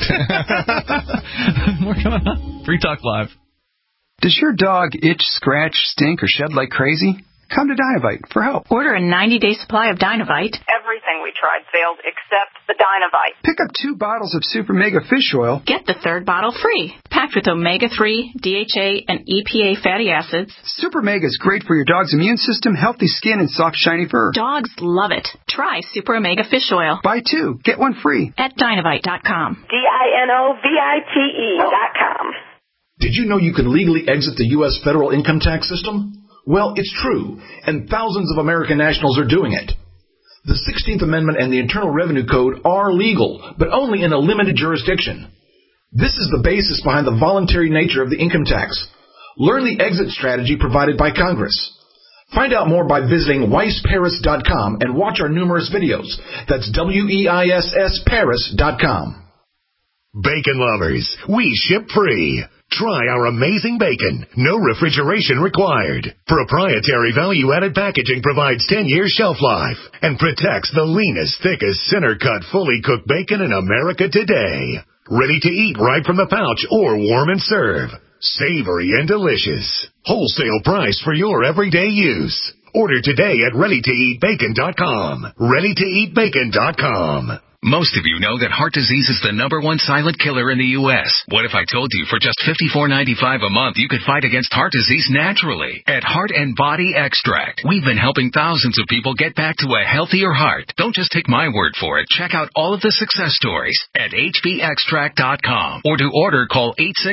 More coming up. Free Talk Live. Does your dog itch, scratch, stink, or shed like crazy? Come to Dinovite for help. Order a 90-day supply of Dinovite. Everything we tried failed except the Dinovite. Pick up 2 bottles of Super Mega Fish Oil. Get the 3rd bottle free. Packed with omega-3, DHA, and EPA fatty acids. Super Mega is great for your dog's immune system, healthy skin, and soft, shiny fur. Dogs love it. Try Super Omega Fish Oil. Buy 2. Get 1 free. At Dinovite.com. DINOVITE.com. Did you know you can legally exit the U.S. federal income tax system? Well, it's true, and thousands of American nationals are doing it. The 16th Amendment and the Internal Revenue Code are legal, but only in a limited jurisdiction. This is the basis behind the voluntary nature of the income tax. Learn the exit strategy provided by Congress. Find out more by visiting weissparis.com and watch our numerous videos. That's WEISS Paris.com. Bacon lovers, we ship free. Try our amazing bacon. No refrigeration required. Proprietary value-added packaging provides 10 years shelf life and protects the leanest, thickest, center-cut, fully cooked bacon in America today. Ready to eat right from the pouch or warm and serve. Savory and delicious. Wholesale price for your everyday use. Order today at ReadyToEatBacon.com. ReadyToEatBacon.com. Most of you know that heart disease is the #1 silent killer in the U.S. What if I told you for just $54.95 a month you could fight against heart disease naturally? At Heart and Body Extract, we've been helping thousands of people get back to a healthier heart. Don't just take my word for it. Check out all of the success stories at hbextract.com. Or to order, call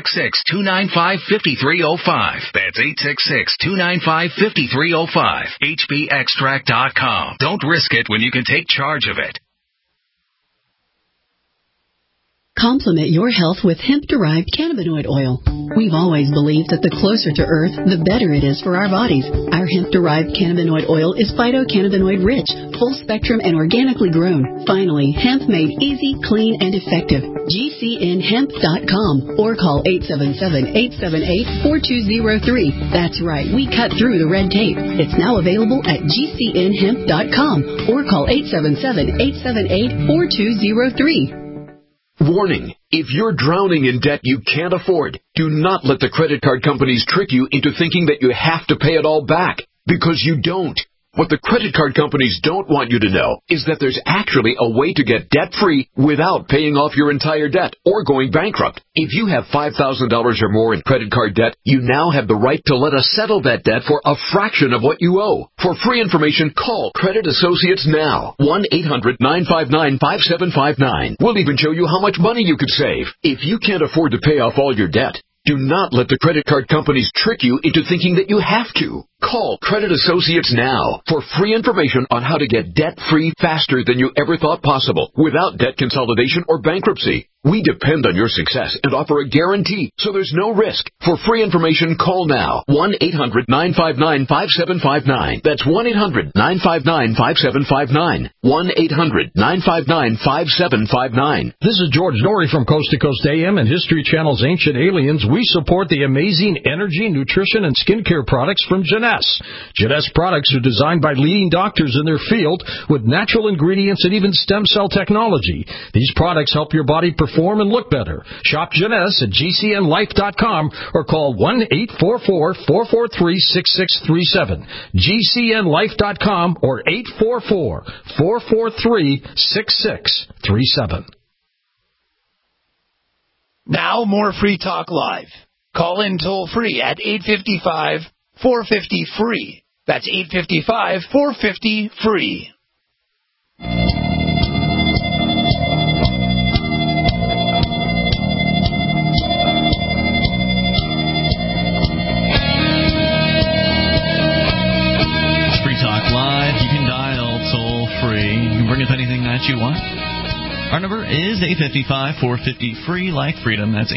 866-295-5305. That's 866-295-5305. hbextract.com. Don't risk it when you can take charge of it. Complement your health with hemp-derived cannabinoid oil. We've always believed that the closer to Earth, the better it is for our bodies. Our hemp-derived cannabinoid oil is phytocannabinoid rich, full spectrum, and organically grown. Finally, hemp made easy, clean, and effective. GCNhemp.com or call 877-878-4203. That's right, we cut through the red tape. It's now available at GCNhemp.com or call 877-878-4203. Warning, if you're drowning in debt you can't afford, do not let the credit card companies trick you into thinking that you have to pay it all back, because you don't. What the credit card companies don't want you to know is that there's actually a way to get debt-free without paying off your entire debt or going bankrupt. If you have $5,000 or more in credit card debt, you now have the right to let us settle that debt for a fraction of what you owe. For free information, call Credit Associates now. 1-800-959-5759. We'll even show you how much money you could save. If you can't afford to pay off all your debt, do not let the credit card companies trick you into thinking that you have to. Call Credit Associates now for free information on how to get debt-free faster than you ever thought possible without debt consolidation or bankruptcy. We depend on your success and offer a guarantee, so there's no risk. For free information, call now. 1-800-959-5759. That's 1-800-959-5759. 1-800-959-5759. This is George Norrie from Coast to Coast AM and History Channel's Ancient Aliens. We support the amazing energy, nutrition, and skincare products from Jeunesse. Jeunesse products are designed by leading doctors in their field with natural ingredients and even stem cell technology. These products help your body perform and look better. Shop Jeunesse at GCNlife.com or call 1-844-443-6637. GCNlife.com or 844-443-6637. Now more Free Talk Live. Call in toll free at 855-450-FREE. That's 855-450-FREE. Free Talk Live. You can dial toll free. You can bring up anything that you want. Our number is 855-450-FREE, like freedom. That's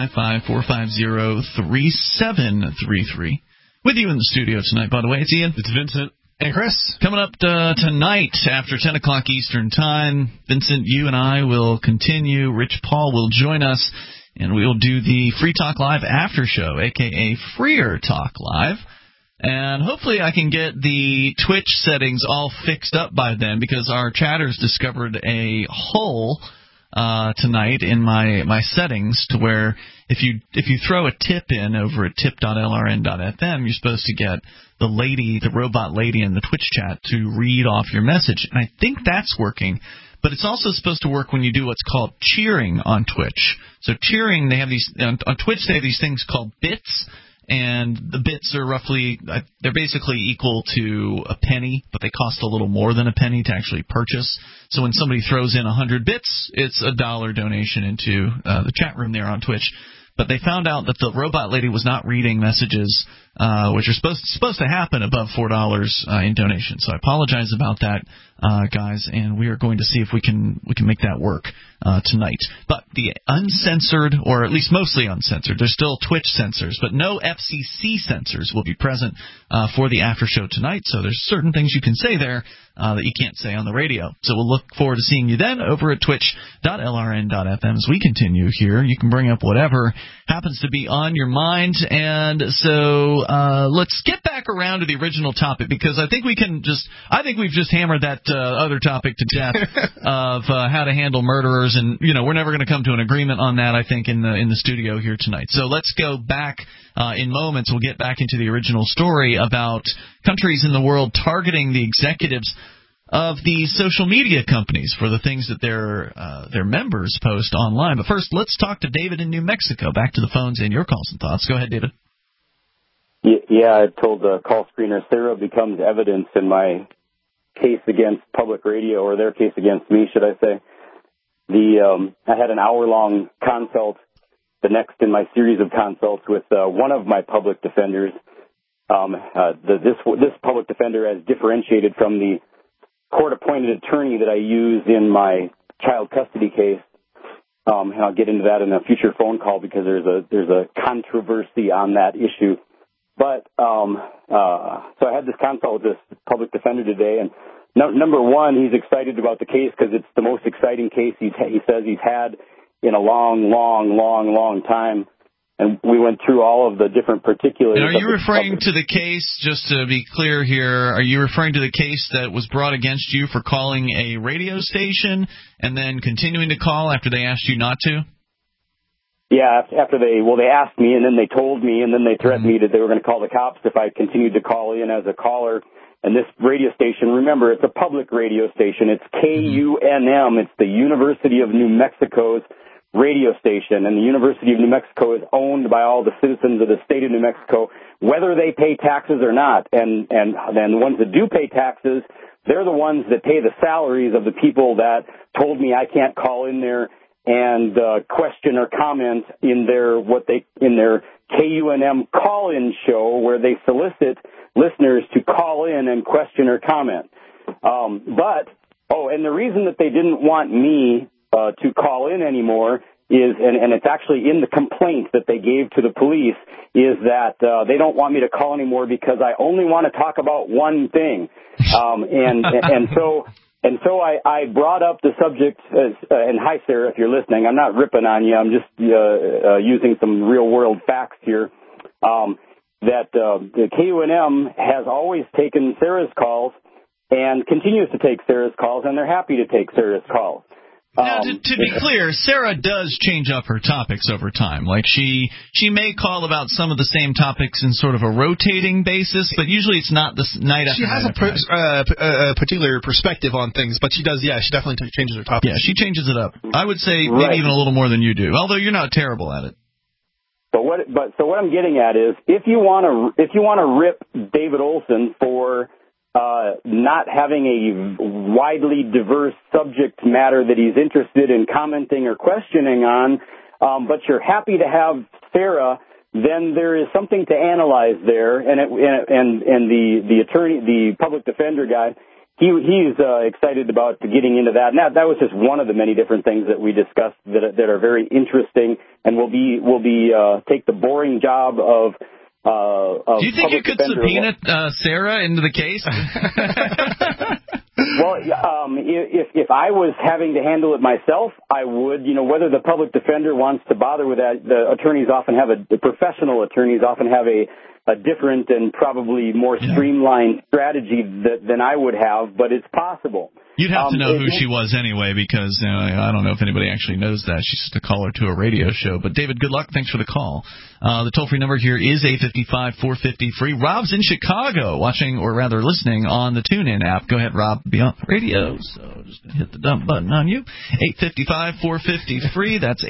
855-450-3733. With you in the studio tonight, by the way, it's Ian. It's Vincent. And Chris. Coming up tonight after 10 o'clock Eastern Time, Vincent, you and I will continue. Rich Paul will join us, and we'll do the Free Talk Live after show, a.k.a. Freer Talk Live. And hopefully I can get the Twitch settings all fixed up by then, because our chatters discovered a hole tonight in my settings to where if you throw a tip in over at tip.lrn.fm, you're supposed to get the robot lady in the Twitch chat to read off your message. And I think that's working. But it's also supposed to work when you do what's called cheering on Twitch. So cheering, they have these on Twitch. They have these things called bits. And the bits are they're basically equal to a penny, but they cost a little more than a penny to actually purchase. So when somebody throws in 100 bits, it's $1 donation into the chat room there on Twitch. But they found out that the robot lady was not reading messages, which are supposed to happen above $4 in donation. So I apologize about that, guys, and we are going to see if we can make that work tonight. But the uncensored, or at least mostly uncensored, there's still Twitch censors, but no FCC censors will be present for the after show tonight. So there's certain things you can say there that you can't say on the radio. So we'll look forward to seeing you then over at twitch.lrn.fm as we continue here. You can bring up whatever happens to be on your mind. And so let's get back around to the original topic, because I think we've just hammered that other topic to death of how to handle murderers, and we're never going to come to an agreement on that, I think, in the studio here tonight. So let's go back in moments. We'll get back into the original story about countries in the world targeting the executives of the social media companies for the things that their members post online. But first, let's talk to David in New Mexico. Back to the phones and your calls and thoughts. Go ahead, David. Yeah, I told the call screener, Sarah becomes evidence in my case against public radio, or their case against me, should I say. I had an hour-long consult, the next in my series of consults with one of my public defenders. This public defender, as differentiated from the court-appointed attorney that I use in my child custody case, and I'll get into that in a future phone call because there's a controversy on that issue. But so I had this consult with this public defender today, and number one, he's excited about the case because it's the most exciting case he says he's had in a long time. And we went through all of the different particulars. And are you referring to the case, just to be clear here, are you referring to the case that was brought against you for calling a radio station and then continuing to call after they asked you not to? Yeah, after they asked me, and then they told me, and then they threatened me that they were going to call the cops if I continued to call in as a caller. And this radio station, remember, it's a public radio station. It's KUNM. It's the University of New Mexico's radio station, and the University of New Mexico is owned by all the citizens of the state of New Mexico, whether they pay taxes or not. And the ones that do pay taxes, they're the ones that pay the salaries of the people that told me I can't call in there and question or comment in their KUNM call-in show where they solicit listeners to call in and question or comment. And the reason that they didn't want me to call in anymore is, and it's actually in the complaint that they gave to the police, is that they don't want me to call anymore because I only want to talk about one thing. And so I brought up the subject, and hi, Sarah, if you're listening. I'm not ripping on you. I'm just using some real-world facts here, that the KUNM has always taken Sarah's calls and continues to take Sarah's calls, and they're happy to take Sarah's calls. Now, to be clear, Sarah does change up her topics over time. Like, she may call about some of the same topics in sort of a rotating basis, but usually it's not this night after night. She has a particular perspective on things, but she does, she definitely changes her topics. Yeah, she changes it up. I would say maybe even a little more than you do, although you're not terrible at it. So what I'm getting at is, if you want to rip David Olson for not having a widely diverse subject matter that he's interested in commenting or questioning on, but you're happy to have Sarah, then there is something to analyze there. And the attorney, the public defender guy, he's excited about getting into that. And that was just one of the many different things that we discussed that are very interesting, and will take the boring job of. Do you think you could subpoena Sarah into the case? Well, if I was having to handle it myself, I would. Whether the public defender wants to bother with that, the professional attorneys often have a different and probably more streamlined strategy than I would have, but it's possible. You'd have to know who she was anyway, because I don't know if anybody actually knows that. She's just a caller to a radio show. But, David, good luck. Thanks for the call. The toll-free number here is 855-450-FREE. Rob's in Chicago, watching, or rather listening, on the TuneIn app. Go ahead, Rob. Be on the radio, so just hit the dump button on you. 855-450-FREE. That's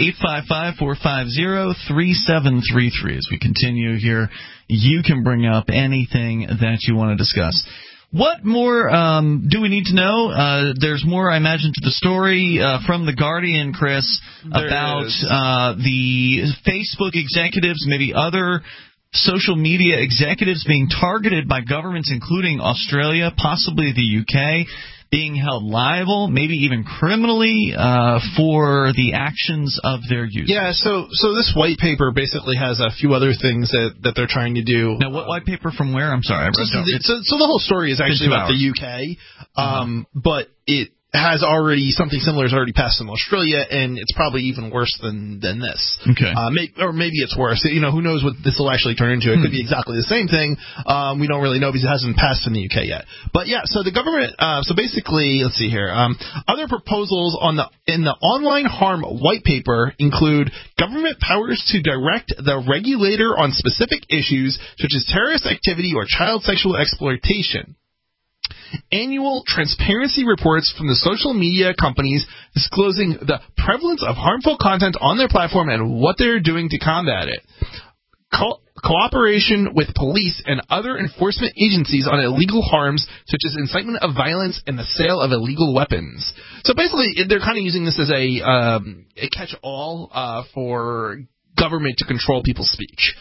855-450-3733. As we continue here, you can bring up anything that you want to discuss. What more do we need to know? There's more, I imagine, to the story from The Guardian, Chris, about the Facebook executives, maybe other social media executives being targeted by governments, including Australia, possibly the UK, being held liable, maybe even criminally, for the actions of their users. Yeah, so this white paper basically has a few other things that they're trying to do. Now, what white paper from where? I'm sorry. So the whole story is actually about the UK, but it has already, something similar has already passed in Australia, and it's probably even worse than this. Okay. Or maybe it's worse. Who knows what this will actually turn into. It could be exactly the same thing. We don't really know because it hasn't passed in the UK yet. But yeah, so the government, so basically, let's see here. Other proposals in the online harm white paper include government powers to direct the regulator on specific issues such as terrorist activity or child sexual exploitation. Annual transparency reports from the social media companies disclosing the prevalence of harmful content on their platform and what they're doing to combat it. Cooperation with police and other enforcement agencies on illegal harms such as incitement of violence and the sale of illegal weapons. So basically, they're kind of using this as a catch-all for government to control people's speech.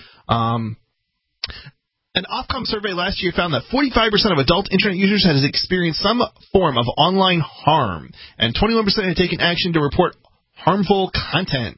An Ofcom survey last year found that 45% of adult Internet users has experienced some form of online harm, and 21% had taken action to report harmful content.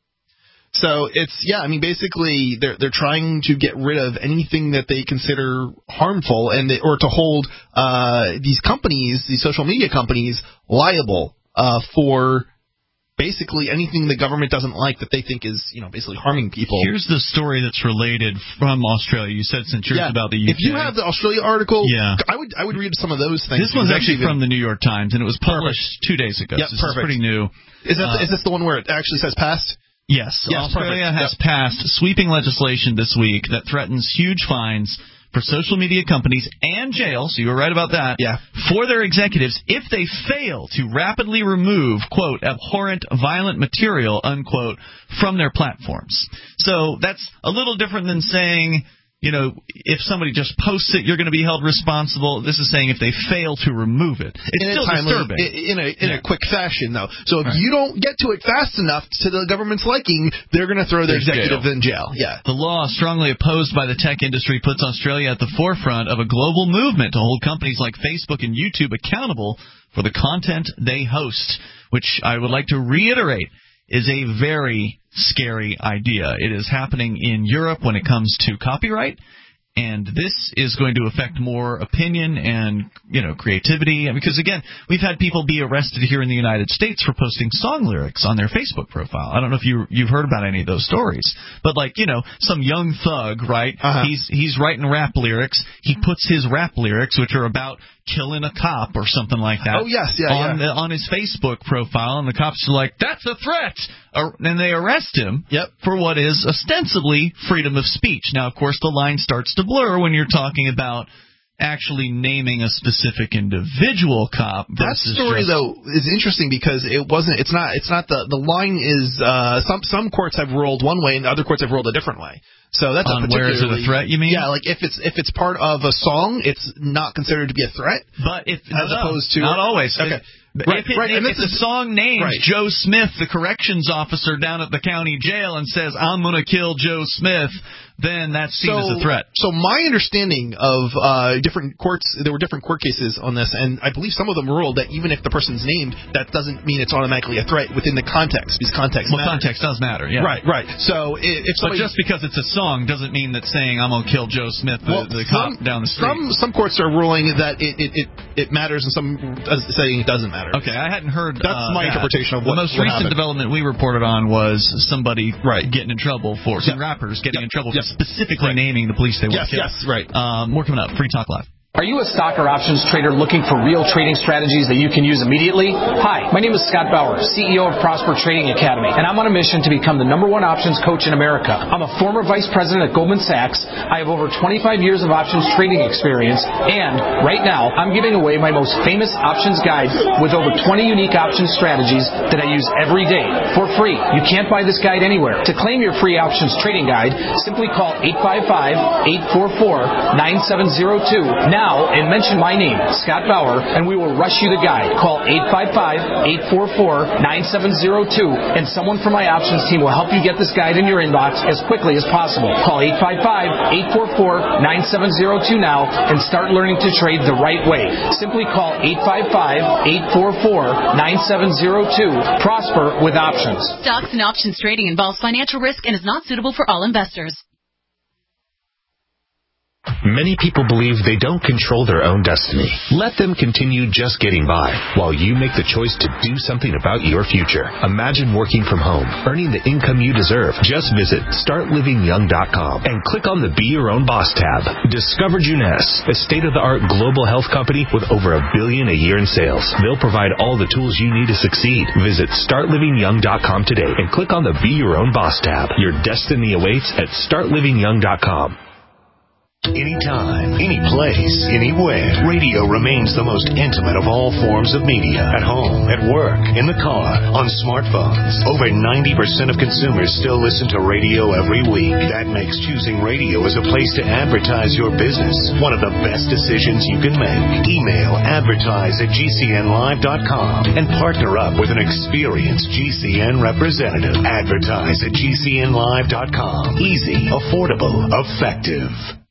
So basically they're trying to get rid of anything that they consider harmful or to hold these companies, these social media companies, liable for basically anything the government doesn't like that they think is, basically harming people. Here's the story that's related from Australia. You said since yours about the UK. If you have the Australia article, I would read some of those things. This one's actually from the New York Times, and it was published 2 days ago. Yep, so this is pretty new. Is this the one where it actually says passed? Yes. Australia has passed sweeping legislation this week that threatens huge fines for social media companies and jail, so you were right about that, for their executives if they fail to rapidly remove, quote, abhorrent, violent material, unquote, from their platforms. So that's a little different than saying, if somebody just posts it, you're going to be held responsible. This is saying if they fail to remove it. It's still disturbing. In a quick fashion, though. So if you don't get to it fast enough to the government's liking, they're going to throw their executive in jail. Yeah. The law, strongly opposed by the tech industry, puts Australia at the forefront of a global movement to hold companies like Facebook and YouTube accountable for the content they host, which I would like to reiterate is a very scary idea. It is happening in Europe when it comes to copyright, and this is going to affect more opinion and, creativity. Because, again, we've had people be arrested here in the United States for posting song lyrics on their Facebook profile. I don't know if you've heard about any of those stories. But, some young thug, right? He's writing rap lyrics. He puts his rap lyrics, which are about killing a cop or something like that. Oh, yes, on his Facebook profile, and the cops are like, that's a threat! And they arrest him for what is ostensibly freedom of speech. Now, of course, the line starts to blur when you're talking about actually naming a specific individual cop. That story, though, is interesting because it's not the line is, some courts have ruled one way and other courts have ruled a different way. So that's on where is it a threat, you mean? Yeah, like if it's part of a song, it's not considered to be a threat. But opposed to not always. Okay. If the song names Joe Smith, the corrections officer down at the county jail, and says, I'm going to kill Joe Smith, then that's seen as a threat. So my understanding of different courts, there were different court cases on this, and I believe some of them ruled that even if the person's named, that doesn't mean it's automatically a threat within the context, because context matters. Context does matter, yeah. Right. So but just because it's a song doesn't mean that saying, I'm going to kill Joe Smith, the cop down the street. Some courts are ruling that it matters, and some saying it doesn't matter. Okay, I hadn't heard that's my interpretation of what the most recent happened. development we reported on was somebody getting in trouble for some rappers getting in trouble for specifically naming the police they want to kill. Yes, right. More coming up. Free Talk Live. Are you a stock or options trader looking for real trading strategies that you can use immediately? Hi, my name is Scott Bauer, CEO of Prosper Trading Academy, and I'm on a mission to become the #1 options coach in America. I'm a former vice president at Goldman Sachs. I have over 25 years of options trading experience, and right now I'm giving away my most famous options guide with over 20 unique options strategies that I use every day for free. You can't buy this guide anywhere. To claim your free options trading guide, simply call 855-844-9702 now and mention my name, Scott Bauer, and we will rush you the guide. Call 855-844-9702, and someone from my options team will help you get this guide in your inbox as quickly as possible. Call 855-844-9702 now and start learning to trade the right way. Simply call 855-844-9702. Prosper with options. Stocks and options trading involves financial risk and is not suitable for all investors. Many people believe they don't control their own destiny. Let them continue just getting by while you make the choice to do something about your future. Imagine working from home, earning the income you deserve. Just visit StartLivingYoung.com and click on the Be Your Own Boss tab. Discover Jeunesse, a state-of-the-art global health company with over $1 billion a year in sales. They'll provide all the tools you need to succeed. Visit StartLivingYoung.com today and click on the Be Your Own Boss tab. Your destiny awaits at StartLivingYoung.com. Anytime, any place, anywhere. Radio remains the most intimate of all forms of media. At home, at work, in the car, on smartphones. Over 90% of consumers still listen to radio every week. That makes choosing radio as a place to advertise your business one of the best decisions you can make. Email advertise@gcnlive.com and partner up with an experienced GCN representative. Advertise@gcnlive.com. Easy, affordable, effective.